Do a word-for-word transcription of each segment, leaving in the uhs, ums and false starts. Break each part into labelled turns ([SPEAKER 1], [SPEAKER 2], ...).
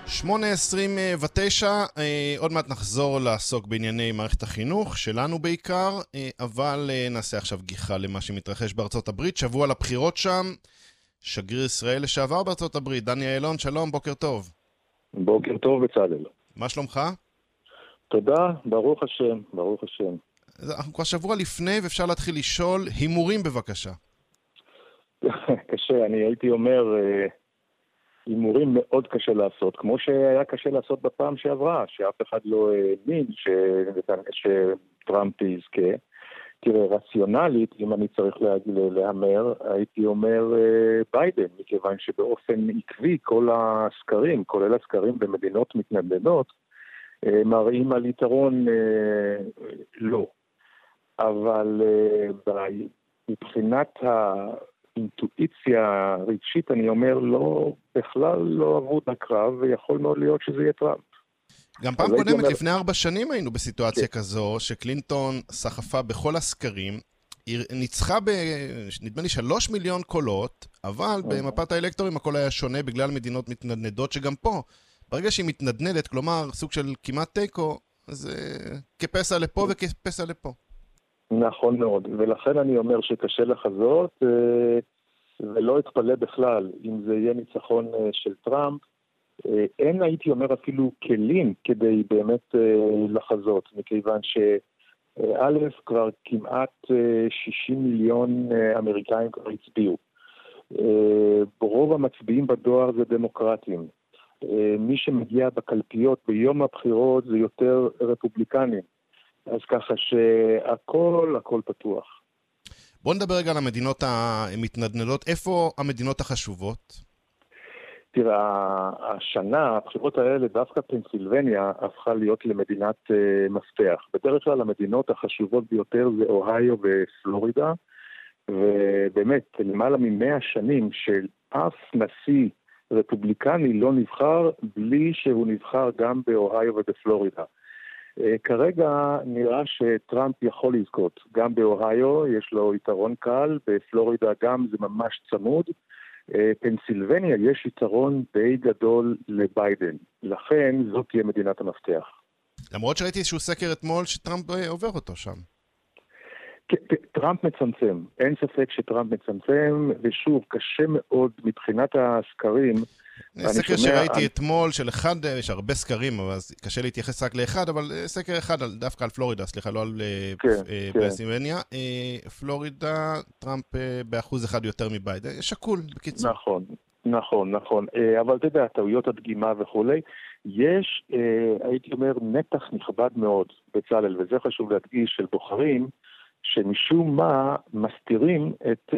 [SPEAKER 1] שמונה עשרים ותשע, עוד מעט נחזור לעסוק בענייני מערכת החינוך, שלנו בעיקר, אבל נעשה עכשיו גיחה למה שמתרחש בארצות הברית, שבוע לבחירות שם, שגריר ישראל לשעבר בארצות הברית, דני אילון, שלום, בוקר טוב.
[SPEAKER 2] בוקר טוב בצלאל.
[SPEAKER 1] מה שלומך?
[SPEAKER 2] תודה, ברוך השם, ברוך השם.
[SPEAKER 1] אנחנו כבר שבוע לפני ואפשר להתחיל לשאול, הימורים בבקשה.
[SPEAKER 2] קשה, אני הייתי אומר... הימורים מאוד קשה לעשות, כמו שהיה קשה לעשות בפעם שעברה, שאף אחד לא האמין שטראמפ יזכה. תראה, רציונלית, אם אני צריך להמר, הייתי אומר ביידן, מכיוון שבאופן עקבי כל הסקרים, כולל הסקרים במדינות מתנדנדות, מראים על יתרון לא. אבל מבחינת ה... אינטואיציה רגשית, אני אומר, לא, בכלל לא עבוד הקרב, ויכול מאוד להיות שזה יהיה טראמפ.
[SPEAKER 1] גם פעם קודמת, אומר... לפני ארבע שנים היינו בסיטואציה כן. כזו, שקלינטון סחפה בכל הסקרים, ניצחה ב... נדמה לי שלוש מיליון קולות, אבל במפת האלקטורים הכל היה שונה בגלל מדינות מתנדנדות, שגם פה, ברגע שהיא מתנדנדת, כלומר, סוג של כמעט טיקו, אז כפסע לפה וכפסע לפה.
[SPEAKER 2] נכון מאוד, ולכן אני אומר שקשה לחזות, ולא אתפלא בכלל אם זה יהיה ניצחון של טראמפ. אין, הייתי אומר, אפילו כלים כדי באמת לחזות, מכיוון שא' כבר כמעט שישים מיליון אמריקאים כבר הצביעו. ברוב המצביעים בדואר זה דמוקרטים. מי שמגיע בקלפיות ביום הבחירות זה יותר רפובליקנים. אז ככה שהכל, הכל פתוח.
[SPEAKER 1] בוא נדבר רגע על המדינות המתנדנדות. איפה המדינות החשובות?
[SPEAKER 2] תראה, השנה, הבחירות האלה, דווקא פנסילבניה הפכה להיות למדינת uh, מפתח. בדרך כלל המדינות החשובות ביותר זה אוהיו ופלורידה, ובאמת, למעלה ממאה שנים של אף נשיא רפובליקני לא נבחר, בלי שהוא נבחר גם באוהיו ובפלורידה. כרגע נראה שטראמפ יכול לזכות, גם באוהיו יש לו יתרון קל, בפלורידה גם זה ממש צמוד, פנסילבניה יש יתרון די גדול לביידן, לכן זאת תהיה מדינת המפתח.
[SPEAKER 1] למרות שראיתי איזשהו סקר אתמול שטראמפ עובר אותו שם.
[SPEAKER 2] טראמפ מצמצם, אין ספק שטראמפ מצמצם, ושוב, קשה מאוד מבחינת הסקרים.
[SPEAKER 1] סקר שראיתי אתמול של אחד, יש הרבה סקרים, אבל קשה להתייחס רק לאחד, אבל סקר אחד דווקא על פלורידה, סליחה, לא על פנסילבניה. פלורידה, טראמפ באחוז אחד יותר מביידן, שקול בקיצור.
[SPEAKER 2] נכון, נכון, נכון. אבל אתה יודע, טעויות הדגימה וכולי, יש, הייתי אומר, נתח נכבד מאוד בצלאל, וזה חשוב להדגיש, של בוחרים, שמשום מה מסתירים את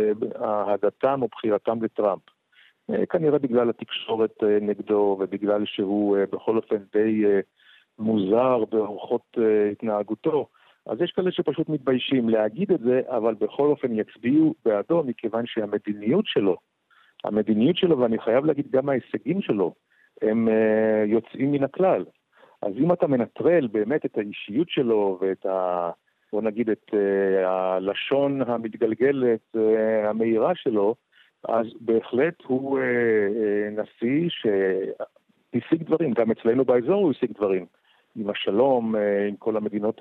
[SPEAKER 2] אהדתם או בחירתם לטראמפ. כנראה בגלל התקשורת נגדו ובגלל שהוא בכל אופן די מוזר באורחות התנהגותו. אז יש כאלה שפשוט מתביישים להגיד את זה, אבל בכל אופן יצביעו בעדו מכיוון שהמדיניות שלו, המדיניות שלו, ואני חייב להגיד גם ההישגים שלו, הם יוצאים מן הכלל. אז אם אתה מנטרל באמת את האישיות שלו ואת ה... בוא נגיד את uh, הלשון המתגלגלת uh, המהירה שלו, אז בהחלט הוא uh, uh, נשיא שהשיג דברים, גם אצלנו באזור הוא השיג דברים, עם השלום, uh, עם כל המדינות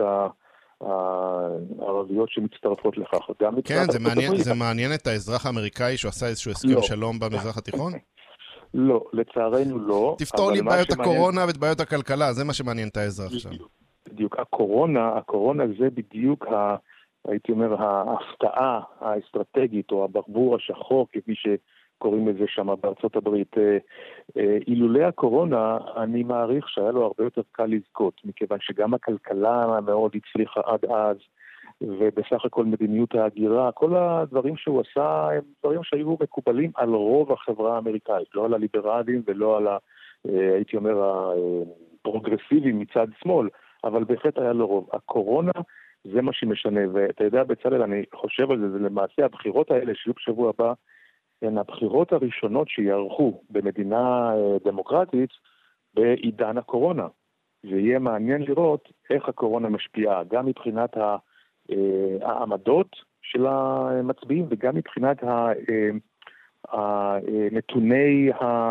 [SPEAKER 2] הערביות שמצטרפות לכך.
[SPEAKER 1] כן, זה מעניין, זה מעניין את האזרח האמריקאי שהוא עשה איזשהו הסכם לא. שלום במזרח התיכון?
[SPEAKER 2] לא, לצערנו לא.
[SPEAKER 1] תפתור לי בעיות שמעניין... הקורונה ואת בעיות הכלכלה, זה מה שמעניין את האזרח שם.
[SPEAKER 2] בדיוק, הקורונה, הקורונה זה בדיוק, ה, הייתי אומר, ההפתעה האסטרטגית, או הברבור השחור, כפי שקוראים לזה שם בארצות הברית. אילולי הקורונה, אני מעריך שהיה לו הרבה יותר קל לזכות, מכיוון שגם הכלכלה מאוד הצליחה עד אז, ובסך הכל מדיניות ההגירה, כל הדברים שהוא עשה, הם דברים שהיו מקובלים על רוב החברה האמריקאית, לא על הליברלים ולא על, ה, הייתי אומר, הפרוגרסיביים מצד שמאל, אבל בהחלט היה לו רוב. הקורונה זה מה שמשנה, ואתה יודע בצלאל, אני חושב על זה, זה למעשה הבחירות האלה שיהיו בשבוע הבא, הן הבחירות הראשונות שיערכו במדינה דמוקרטית בעידן הקורונה. ויהיה מעניין לראות איך הקורונה משפיעה, גם מבחינת העמדות של המצביעים, וגם מבחינת נתוני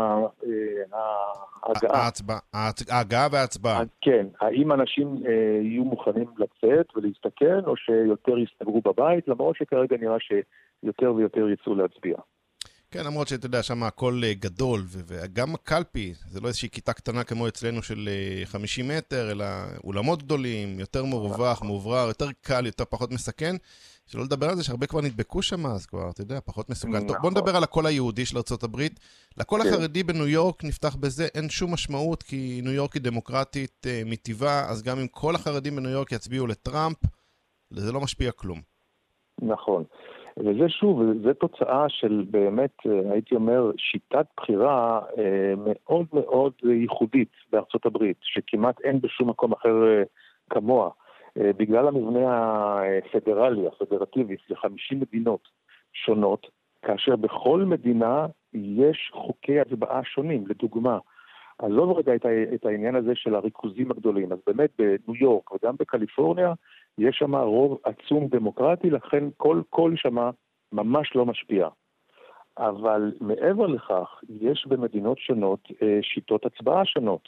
[SPEAKER 2] ההגעה.
[SPEAKER 1] ההגעה וההצבעה.
[SPEAKER 2] כן, האם אנשים יהיו מוכנים לצאת ולהסתכן, או שיותר יסתגרו בבית, למרות שכרגע נראה שיותר ויותר יצאו להצביע.
[SPEAKER 1] כן, למרות שאתה יודע, שם הכל גדול, וגם הקלפי, זה לא איזושהי כיתה קטנה כמו אצלנו של חמישים מטר, אלא אולמות גדולים, יותר מרווח, מאוברר, יותר קל, יותר פחות מסכן. שלא לדבר על זה שהרבה כבר נדבקו שם, אז כבר, אתה יודע, פחות מסוכן. טוב, בוא נדבר על הקול היהודי של ארצות הברית. לקול החרדי בניו יורק נפתח בזה, אין שום משמעות, כי ניו יורק היא דמוקרטית מטבעה, אז גם אם כל החרדים בניו יורק יצביעו לטראמפ, זה לא משפיע כלום.
[SPEAKER 2] נכון. וזה שוב, זה תוצאה של באמת, הייתי אומר, שיטת בחירה מאוד מאוד ייחודית בארצות הברית, שכמעט אין בשום מקום אחר כמוה. בגלל המבנה הפדרלי, הפדרטיבי, ל-חמישים מדינות שונות, כאשר בכל מדינה יש חוקי הצבעה שונים. לדוגמה, עזוב רגע את העניין הזה של הריכוזים הגדולים, אז באמת בניו יורק וגם בקליפורניה, יש שם רוב עצום דמוקרטי, לכן כל קול שם ממש לא משפיע. אבל מעבר לכך, יש במדינות שונות שיטות הצבעה שונות.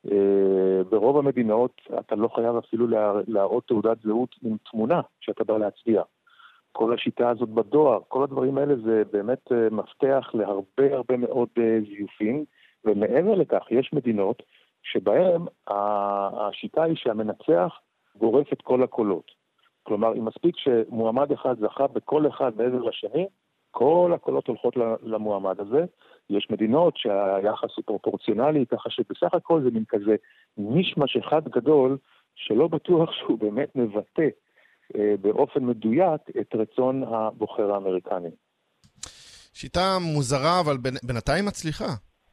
[SPEAKER 2] ברוב המדינות אתה לא חייב אפילו להראות תעודת זהות עם תמונה שאתה בא להצביע. כל השיטה הזאת בדואר, כל הדברים האלה זה באמת מפתח להרבה הרבה מאוד זיופים, ומעבר לכך יש מדינות שבהן השיטה היא שהמנצח גורף את כל הקולות. כלומר, אם מספיק שמועמד אחד זכה בכל אחד מעבר לשני, כל הקולות הולכות למועמד הזה. יש מדינות שהיחס הוא פרופורציונלי, ככה שבסך הכל זה מין כזה מישמש אחד גדול, שלא בטוח שהוא באמת מבטא אה, באופן מדויק את רצון הבוחר האמריקני.
[SPEAKER 1] שיטה מוזרה, אבל בינתיים מצליחה.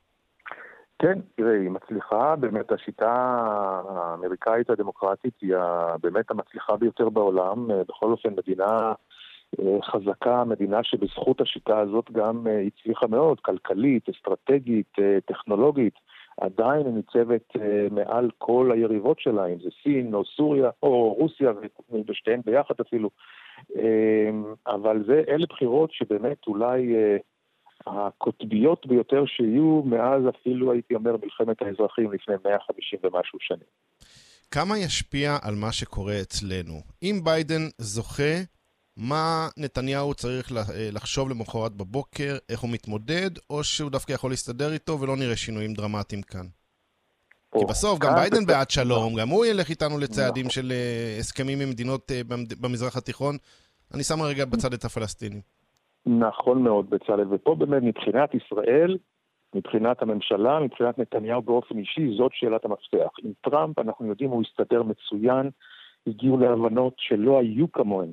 [SPEAKER 2] כן, תראה, היא מצליחה, באמת השיטה האמריקאית הדמוקרטית היא באמת המצליחה ביותר בעולם, בכל אופן מדינה חזקה, מדינה שבזכות השיטה הזאת גם הצליחה מאוד, כלכלית, אסטרטגית, טכנולוגית, עדיין היא ניצבת מעל כל היריבות שלה, אם זה סין או סוריה או רוסיה ושתיהן ביחד אפילו, אבל זה אלה בחירות שבאמת אולי הקוטביות ביותר שיהיו מאז אפילו הייתי אומר מלחמת האזרחים לפני מאה וחמישים ומשהו שנים.
[SPEAKER 1] כמה ישפיע על מה שקורה אצלנו? אם ביידן זוכה, מה נתניהו צריך לחשוב למחרת בבוקר, איך הוא מתמודד, או שהוא דווקא יכול להסתדר איתו ולא נראה שינויים דרמטיים כאן? כי בסוף גם ביידן בעד שלום, גם הוא ילך איתנו לצעדים של הסכמים עם מדינות במזרח התיכון. אני שם רגע בצד את הפלסטינים.
[SPEAKER 2] נכון מאוד בצלאל, ופה באמת מבחינת ישראל, מבחינת הממשלה, מבחינת נתניהו באופן אישי, זאת שאלת המפתח. עם טראמפ אנחנו יודעים הוא הסתדר מצוין, הגיעו להבנות שלא היו כמוהן.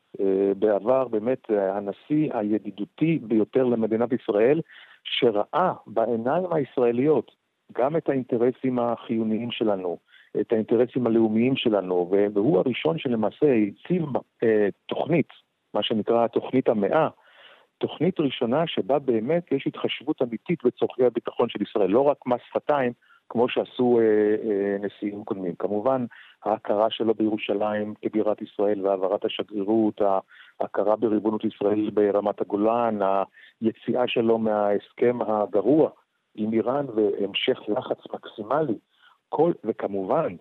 [SPEAKER 2] בעבר באמת הנשיא הידידותי ביותר למדינת ישראל, שראה בעיניים הישראליות גם את האינטרסים החיוניים שלנו, את האינטרסים הלאומיים שלנו, והוא הראשון שלמעשה הציב תוכנית, מה שנקרא תוכנית המאה, תוכנית ראשונה שבה באמת יש התחשבות אמיתית בצורכי הביטחון של ישראל, לא רק מס שפתיים, כמו שעשו אה, אה, נשיאים קודמים. כמובן, ההכרה שלו בירושלים כבירת ישראל והעברת השגרירות, ההכרה בריבונות ישראל ברמת הגולן, היציאה שלו מההסכם הגרוע עם איראן והמשך לחץ מקסימלי, כל, וכמובן,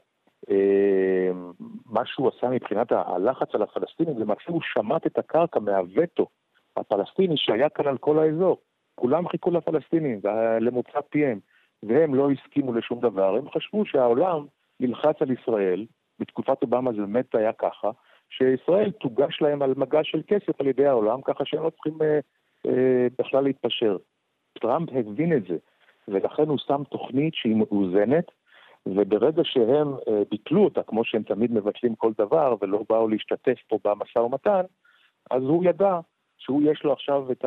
[SPEAKER 2] אה, מה שהוא עשה מבחינת הלחץ על הפלסטינים, למעשה הוא שמט את הקרקע מהווטו הפלסטיני שהיה כאן על כל האזור. כולם חיכו לפלסטינים למוצא פיהם, והם לא הסכימו לשום דבר. הם חשבו שהעולם נלחץ על ישראל, בתקופת אובמה זה באמת היה ככה, שישראל תוגש להם על מגש של כסף על ידי העולם, ככה שהם לא צריכים אה, אה, בכלל להתפשר. טראמפ הבין את זה, ולכן הוא שם תוכנית שהיא מאוזנת, וברגע שהם אה, ביטלו אותה, כמו שהם תמיד מבטלים כל דבר, ולא באו להשתתף פה במשא ומתן, אז הוא ידע שהוא יש לו עכשיו את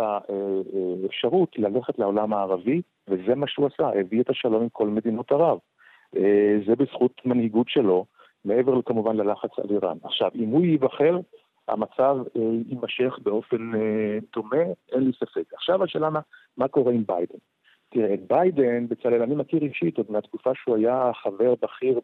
[SPEAKER 2] האפשרות ללכת לעולם הערבי, וזה מה שהוא עשה, הביא את השלום עם כל מדינות ערב. זה בזכות מנהיגות שלו, מעבר כמובן ללחץ על איראן. עכשיו, אם הוא ייבחר, המצב יימשך באופן דומה, אין לי ספק. עכשיו השאלה מה, מה קורה עם ביידן. תראה, את ביידן, בצלאל, אני מכיר אישית, עוד מהתקופה שהוא היה חבר בכיר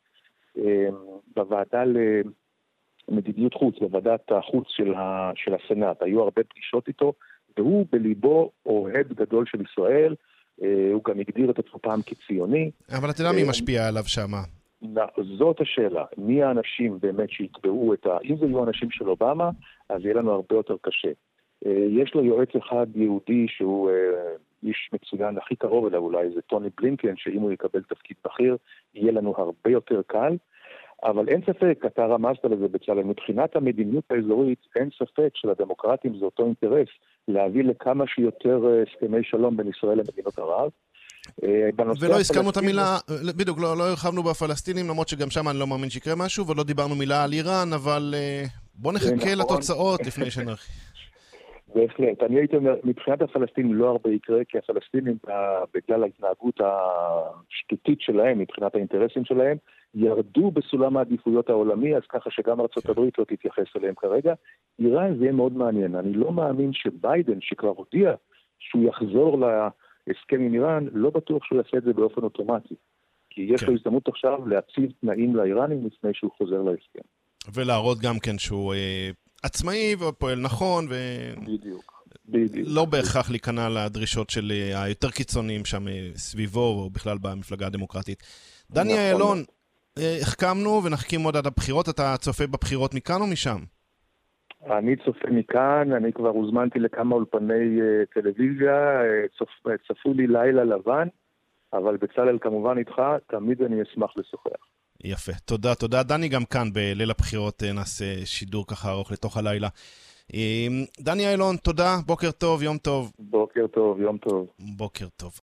[SPEAKER 2] בוועדה ל... מדיניות חוץ, בוועדת החוץ של, ה, של הסנאט. היו הרבה פגישות איתו והוא בליבו אוהד גדול של ישראל, הוא גם הגדיר את עצמו פעם כציוני.
[SPEAKER 1] אבל אתה יודע מי משפיע עליו שמה?
[SPEAKER 2] זאת השאלה, מי האנשים באמת שיקבעו את ה... אם זה יהיו אנשים של אובמה, אז יהיה לנו הרבה יותר קשה. יש לו יועץ אחד יהודי שהוא איש מצוין, הכי קרוב אליו אולי, זה טוני בלינקן, שאם הוא יקבל תפקיד בכיר, יהיה לנו הרבה יותר קל. אבל אין ספק, אתה רמזת לזה בצלאל, מבחינת המדיניות האזורית, אין ספק שלדמוקרטים זה אותו אינטרס, להביא לכמה שיותר הסכמי שלום בין ישראל למדינות ערב.
[SPEAKER 1] ולא הזכרנו את המילה, בדיוק, לא, לא הרחבנו בפלסטינים, למרות שגם שם אני לא מאמין שיקרה משהו, ולא דיברנו מילה על איראן, אבל בוא נחכה לתוצאות לפני שנרחיב.
[SPEAKER 2] בהחלט, אני הייתי אומר, מבחינת הפלסטינים לא הרבה יקרה, כי הפלסטינים, בגלל ההתנהגות השטותית שלהם, מבחינת האינטרסים שלהם, ירדו בסולם העדיפויות העולמי, אז ככה שגם ארצות הברית לא תתייחס אליהם כרגע. איראן זה יהיה מאוד מעניין. אני לא מאמין שביידן, שכבר הודיע שהוא יחזור להסכם עם איראן, לא בטוח שהוא יעשה את זה באופן אוטומטי. כי יש לו הזדמנות עכשיו להציב תנאים לאיראנים לפני שהוא חוזר להסכם.
[SPEAKER 1] ולהראות גם כן שהוא אה, עצמאי ופועל נכון, ו...
[SPEAKER 2] בדיוק. בדיוק.
[SPEAKER 1] לא בהכרח להיכנע לדרישות של היותר קיצוניים שם סביבו, או בכלל במפלגה הדמוקרטית. דני איילון, החכמנו ונחכים עוד עד הבחירות. אתה צופה בבחירות מכאן או משם?
[SPEAKER 2] אני צופה מכאן, אני כבר הוזמנתי לכמה אולפני טלוויזיה, צופ... צפו לי לילה לבן, אבל בצלאל כמובן איתך, תמיד אני אשמח לשוחח.
[SPEAKER 1] יפה, תודה, תודה. דני, גם כאן בליל הבחירות נעשה שידור ככה ארוך לתוך הלילה. דני איילון, תודה, בוקר טוב, יום טוב.
[SPEAKER 2] בוקר טוב, יום טוב.
[SPEAKER 1] בוקר טוב.